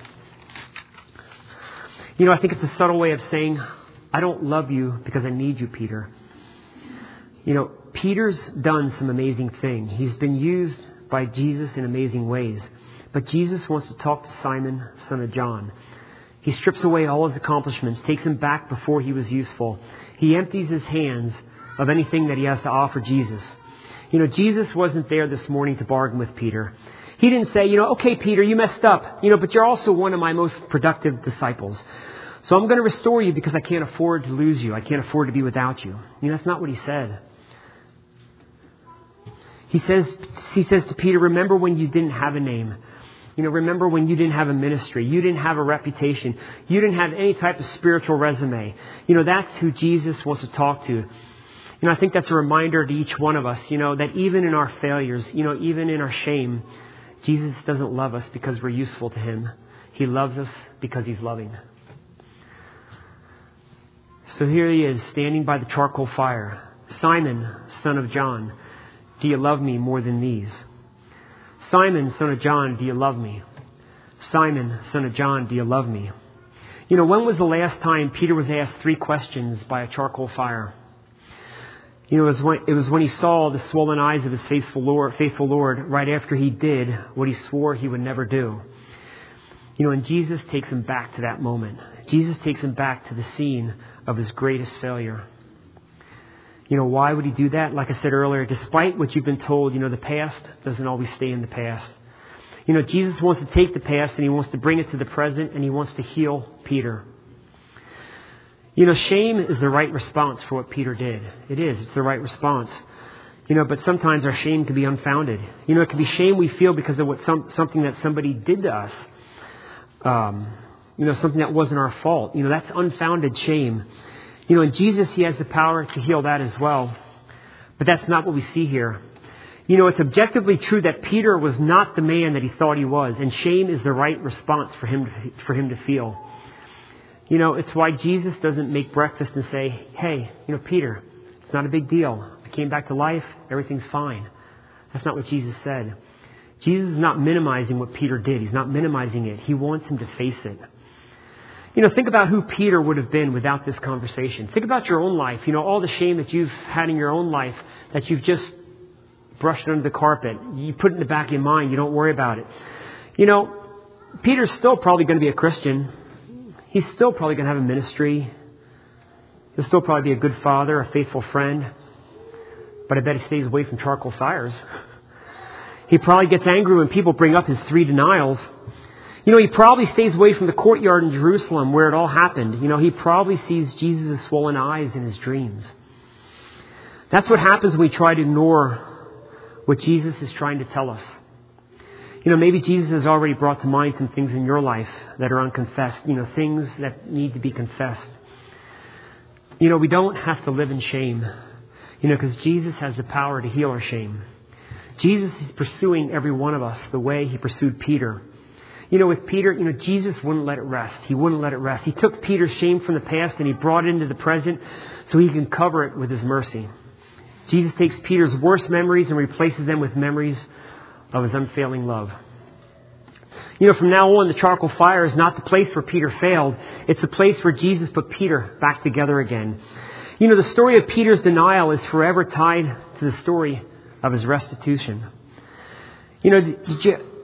I think it's a subtle way of saying, I don't love you because I need you, Peter. Peter's done some amazing things. He's been used by Jesus in amazing ways. But Jesus wants to talk to Simon, son of John. He strips away all his accomplishments, takes him back before he was useful. He empties his hands of anything that he has to offer Jesus. Jesus wasn't there this morning to bargain with Peter. He didn't say, okay, Peter, you messed up, but you're also one of my most productive disciples. So I'm going to restore you because I can't afford to lose you. I can't afford to be without you. That's not what he said. He says to Peter, remember when you didn't have a name. Remember when you didn't have a ministry. You didn't have a reputation. You didn't have any type of spiritual resume. That's who Jesus wants to talk to. I think that's a reminder to each one of us, that even in our failures, even in our shame, Jesus doesn't love us because we're useful to him. He loves us because he's loving. So here he is, standing by the charcoal fire. Simon, son of John, do you love me more than these? Simon, son of John, do you love me? Simon, son of John, do you love me? When was the last time Peter was asked 3 questions by a charcoal fire? You know, it was when he saw the swollen eyes of his faithful Lord right after he did what he swore he would never do. You know, and Jesus takes him back to that moment. Jesus takes him back to the scene of his greatest failure. You know, why would he do that? Like I said earlier, despite what you've been told, you know, the past doesn't always stay in the past. You know, Jesus wants to take the past and he wants to bring it to the present, and he wants to heal Peter. You know, shame is the right response for what Peter did. It is. It's the right response. You know, but sometimes our shame can be unfounded. You know, it can be shame we feel because of something that somebody did to us. You know, something that wasn't our fault. You know, that's unfounded shame. You know, in Jesus, he has the power to heal that as well. But that's not what we see here. You know, it's objectively true that Peter was not the man that he thought he was, and shame is the right response for him to feel. You know, it's why Jesus doesn't make breakfast and say, hey, you know, Peter, it's not a big deal. I came back to life. Everything's fine. That's not what Jesus said. Jesus is not minimizing what Peter did. He's not minimizing it. He wants him to face it. You know, think about who Peter would have been without this conversation. Think about your own life. You know, all the shame that you've had in your own life that you've just brushed under the carpet. You put it in the back of your mind. You don't worry about it. You know, Peter's still probably going to be a Christian. He's still probably going to have a ministry. He'll still probably be a good father, a faithful friend. But I bet he stays away from charcoal fires. He probably gets angry when people bring up his 3 denials. You know, he probably stays away from the courtyard in Jerusalem where it all happened. You know, he probably sees Jesus' swollen eyes in his dreams. That's what happens when we try to ignore what Jesus is trying to tell us. You know, maybe Jesus has already brought to mind some things in your life that are unconfessed. You know, things that need to be confessed. You know, we don't have to live in shame. You know, because Jesus has the power to heal our shame. Jesus is pursuing every one of us the way he pursued Peter. You know, with Peter, you know, Jesus wouldn't let it rest. He wouldn't let it rest. He took Peter's shame from the past and he brought it into the present so he can cover it with his mercy. Jesus takes Peter's worst memories and replaces them with memories of his unfailing love. You know, from now on, the charcoal fire is not the place where Peter failed. It's the place where Jesus put Peter back together again. You know, the story of Peter's denial is forever tied to the story of his restitution. You know, did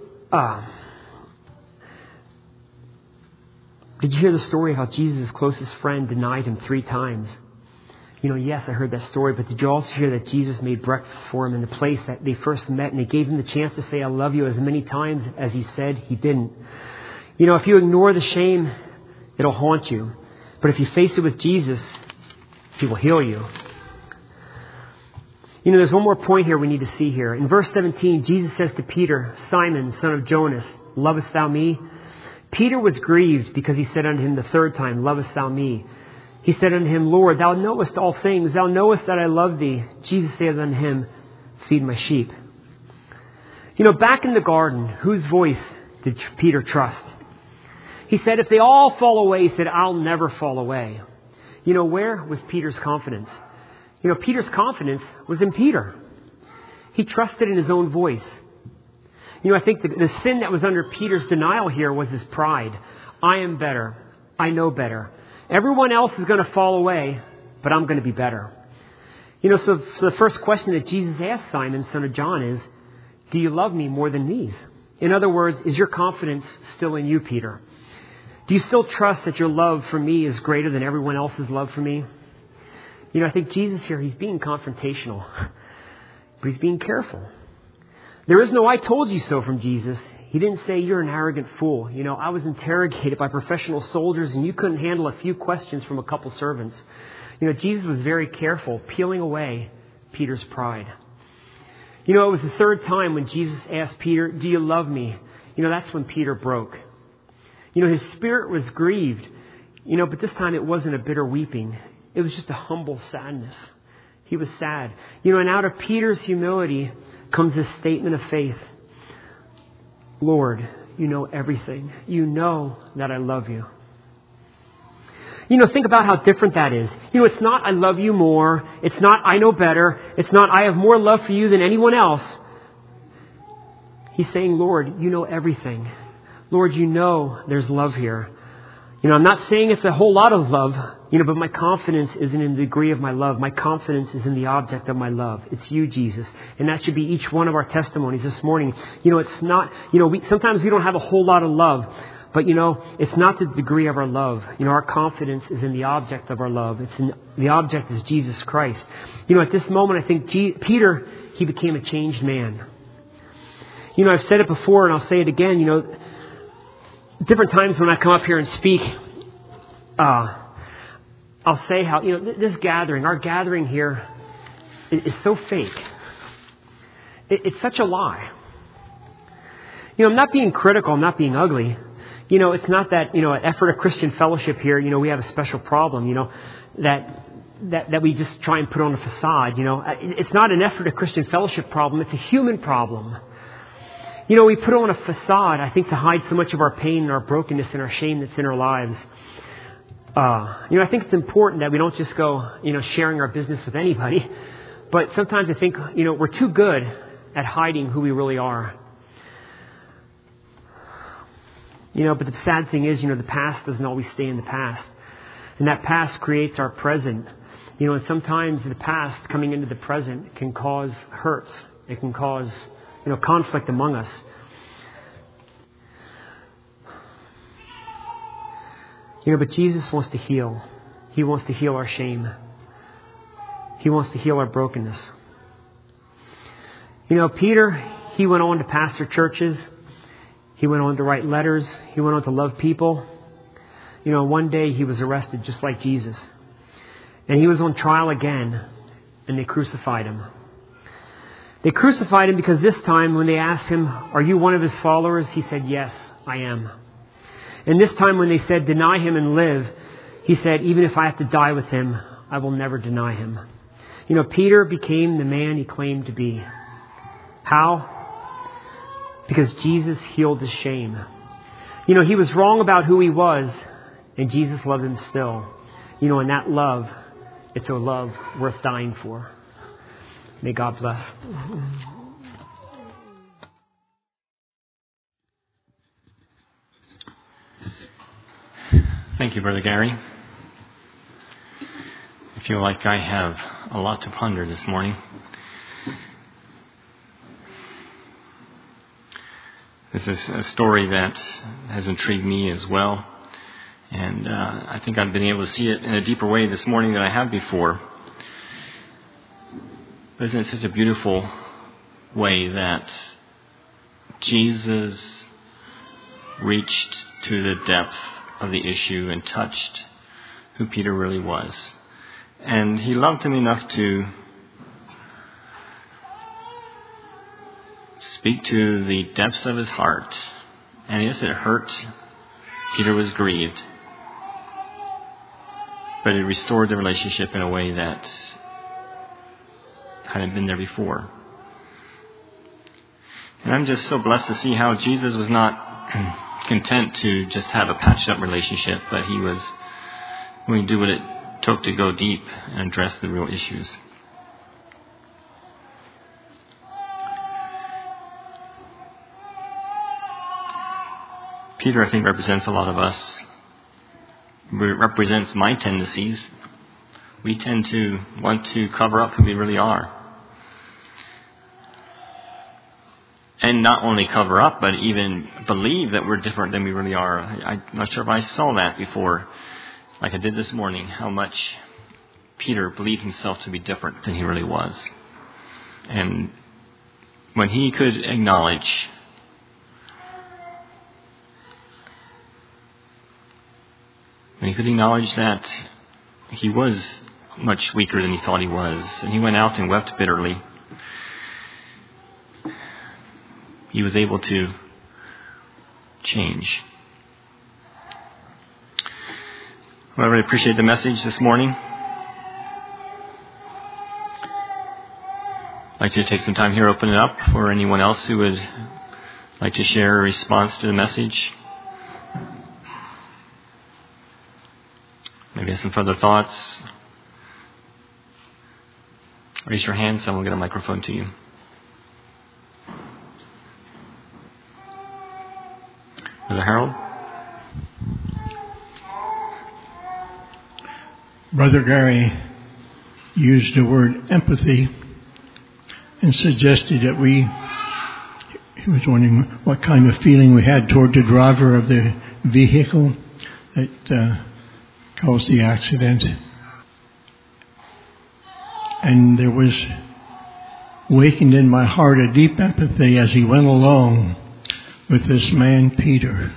you hear the story of how Jesus' closest friend denied him 3 times? You know, yes, I heard that story, but did you also hear that Jesus made breakfast for him in the place that they first met, and he gave him the chance to say, I love you, as many times as he said he didn't? You know, if you ignore the shame, it'll haunt you. But if you face it with Jesus, he will heal you. You know, there's one more point here we need to see here. In verse 17, Jesus says to Peter, Simon, son of Jonas, lovest thou me? Peter was grieved because he said unto him the 3rd time, lovest thou me? He said unto him, Lord, thou knowest all things. Thou knowest that I love thee. Jesus said unto him, feed my sheep. You know, back in the garden, whose voice did Peter trust? He said, if they all fall away, he said, I'll never fall away. You know, where was Peter's confidence? You know, Peter's confidence was in Peter. He trusted in his own voice. You know, I think the sin that was under Peter's denial here was his pride. I am better. I know better. Everyone else is going to fall away, but I'm going to be better. You know, so the first question that Jesus asked Simon, son of John, is, do you love me more than these? In other words, is your confidence still in you, Peter? Do you still trust that your love for me is greater than everyone else's love for me? You know, I think Jesus here, he's being confrontational, but he's being careful. There is no I told you so from Jesus. He didn't say you're an arrogant fool. You know, I was interrogated by professional soldiers and you couldn't handle a few questions from a couple servants. You know, Jesus was very careful, peeling away Peter's pride. You know, it was the 3rd time when Jesus asked Peter, do you love me? You know, that's when Peter broke. You know, his spirit was grieved. You know, but this time it wasn't a bitter weeping. It was just a humble sadness. He was sad. You know, and out of Peter's humility comes this statement of faith. Lord, you know everything. You know that I love you. You know, think about how different that is. You know, it's not I love you more. It's not I know better. It's not I have more love for you than anyone else. He's saying, Lord, you know everything. Lord, you know there's love here. I'm not saying it's a whole lot of love, but my confidence isn't in the degree of my love. My confidence is in the object of my love. It's you, Jesus. And that should be each one of our testimonies this morning. It's not, sometimes we don't have a whole lot of love, but it's not the degree of our love. Our confidence is in the object of our love. The object is Jesus Christ. At this moment, I think Peter, he became a changed man. I've said it before and I'll say it again, different times when I come up here and speak, I'll say how, this gathering, our gathering here is so fake. It's such a lie. I'm not being critical, I'm not being ugly. It's not that, at Effort of Christian Fellowship here, we have a special problem, that we just try and put on a facade, It's not an Effort of Christian Fellowship problem, it's a human problem. We put on a facade, I think, to hide so much of our pain and our brokenness and our shame that's in our lives. I think it's important that we don't just go, sharing our business with anybody. But sometimes I think, we're too good at hiding who we really are. But the sad thing is, the past doesn't always stay in the past. And that past creates our present. And sometimes the past coming into the present can cause hurts. It can cause conflict among us. But Jesus wants to heal. He wants to heal our shame. He wants to heal our brokenness. Peter, he went on to pastor churches. He went on to write letters. He went on to love people. One day he was arrested just like Jesus. And he was on trial again. And they crucified him. They crucified him because this time when they asked him, "Are you one of his followers?" he said, "Yes, I am." And this time when they said, "Deny him and live," he said, "Even if I have to die with him, I will never deny him." Peter became the man he claimed to be. How? Because Jesus healed his shame. He was wrong about who he was, and Jesus loved him still. And that love, it's a love worth dying for. May God bless. Thank you, Brother Gary. I feel like I have a lot to ponder this morning. This is a story that has intrigued me as well. And I think I've been able to see it in a deeper way this morning than I have before. But isn't it such a beautiful way that Jesus reached to the depth of the issue and touched who Peter really was. And he loved him enough to speak to the depths of his heart. And yes, it hurt. Peter was grieved. But it restored the relationship in a way that hadn't been there before. And I'm just so blessed to see how Jesus was not content to just have a patched up relationship, but he was willing to do what it took to go deep and address the real issues. Peter, I think, represents a lot of us. Represents my tendencies. We tend to want to cover up who we really are. And not only cover up, but even believe that we're different than we really are. I'm not sure if I saw that before, like I did this morning, how much Peter believed himself to be different than he really was. And when he could acknowledge that he was much weaker than he thought he was, and he went out and wept bitterly, he was able to change. Well, I really appreciate the message this morning. I'd like to take some time here, open it up for anyone else who would like to share a response to the message. Maybe have some further thoughts. Raise your hand, someone will get a microphone to you. Brother Harold? Brother Gary used the word empathy and suggested that he was wondering what kind of feeling we had toward the driver of the vehicle that caused the accident. And there was awakened in my heart a deep empathy as he went along with this man, Peter.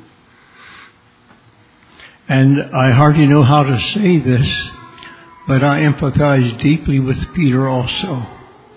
And I hardly know how to say this, but I empathize deeply with Peter also.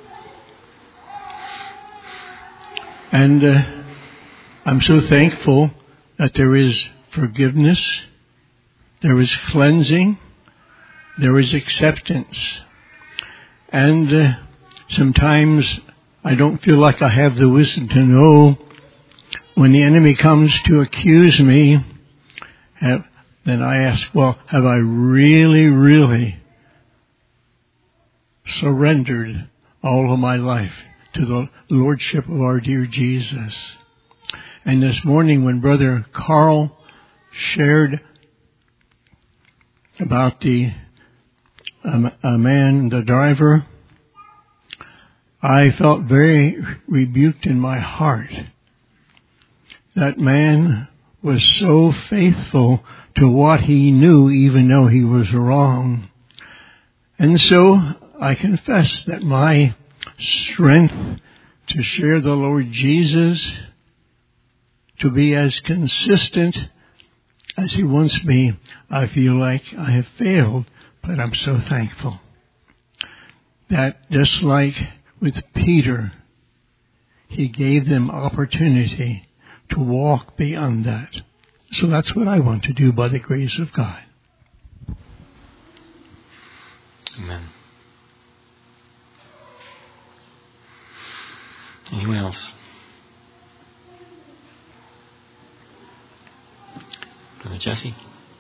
And I'm so thankful that there is forgiveness, there is cleansing, there is acceptance. And sometimes I don't feel like I have the wisdom to know when the enemy comes to accuse me, then I ask, well, have I really surrendered all of my life to the Lordship of our dear Jesus? And this morning when Brother Carl shared about the man, the driver, I felt very rebuked in my heart. That man was so faithful to what he knew, even though he was wrong. And so I confess that my strength to share the Lord Jesus, to be as consistent as he wants me, I feel like I have failed, but I'm so thankful that just like with Peter, he gave them opportunity to walk beyond that. So that's what I want to do by the grace of God. Amen. Anyone else? Brother Jesse?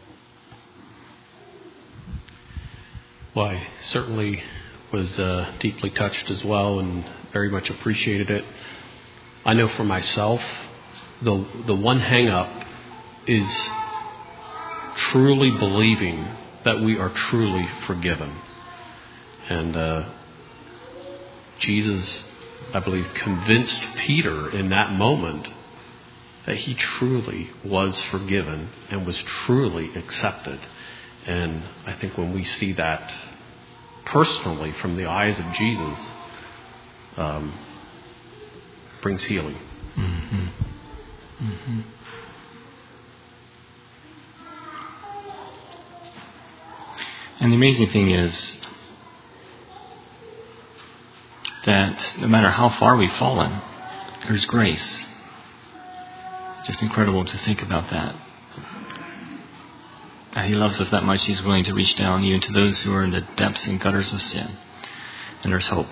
Well, I certainly was deeply touched as well and very much appreciated it. I know for myself, the one hang-up is truly believing that we are truly forgiven. And Jesus, I believe, convinced Peter in that moment that he truly was forgiven and was truly accepted. And I think when we see that personally from the eyes of Jesus, brings healing. Mm-hmm. Mm-hmm. And the amazing thing is that no matter how far we've fallen, there's grace. Just incredible to think about that. He loves us that much, he's willing to reach down even to those who are in the depths and gutters of sin. And there's hope.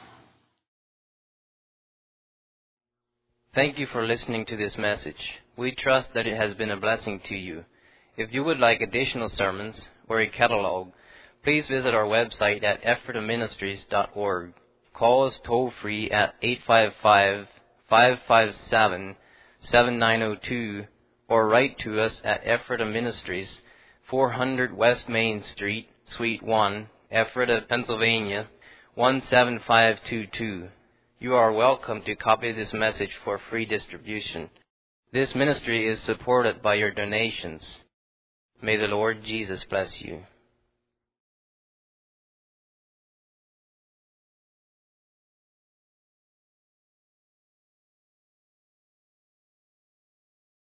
Thank you for listening to this message. We trust that it has been a blessing to you. If you would like additional sermons or a catalog, please visit our website at ephrataministries.org. Call us toll-free at 855-557-7902 or write to us at Ephrata Ministries, 400 West Main Street, Suite 1, Ephrata, Pennsylvania, 17522. You are welcome to copy this message for free distribution. This ministry is supported by your donations. May the Lord Jesus bless you.